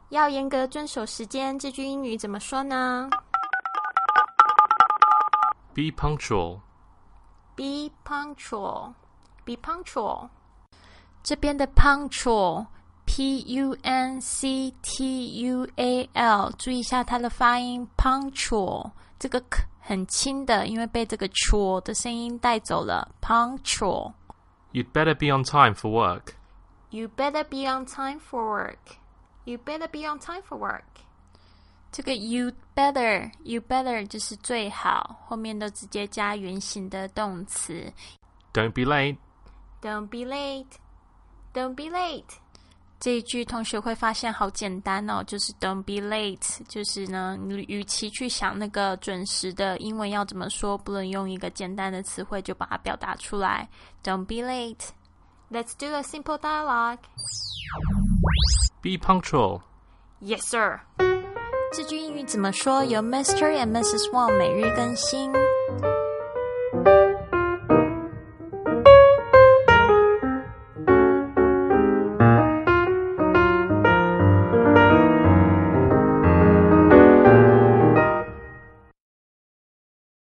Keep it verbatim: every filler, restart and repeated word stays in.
要严格遵守时间，这句英语怎么说呢？ Be punctual. Be punctual. Be punctual. 这边的 punctual P U N C T U A L 注意一下它的发音 punctual 这个 k 很轻的，因为被这个 chual 的声音带走了 punctual. You'd better be on time for work. You better be on time for work. You better be on time for work. 这个 you better, you better 就是最好，后面都直接加原形的动词。 Don't be late. Don't be late. Don't be late. 这一句同学会发现好简单哦，就是 don't be late， 就是呢，你与其去想那个准时的英文要怎么说，不能用一个简单的词汇就把它表达出来。Don't be late. Let's do a simple dialogue. Be punctual. Yes, sir. 这句英语怎么说？由 Mister and Missus Wang 每日更新。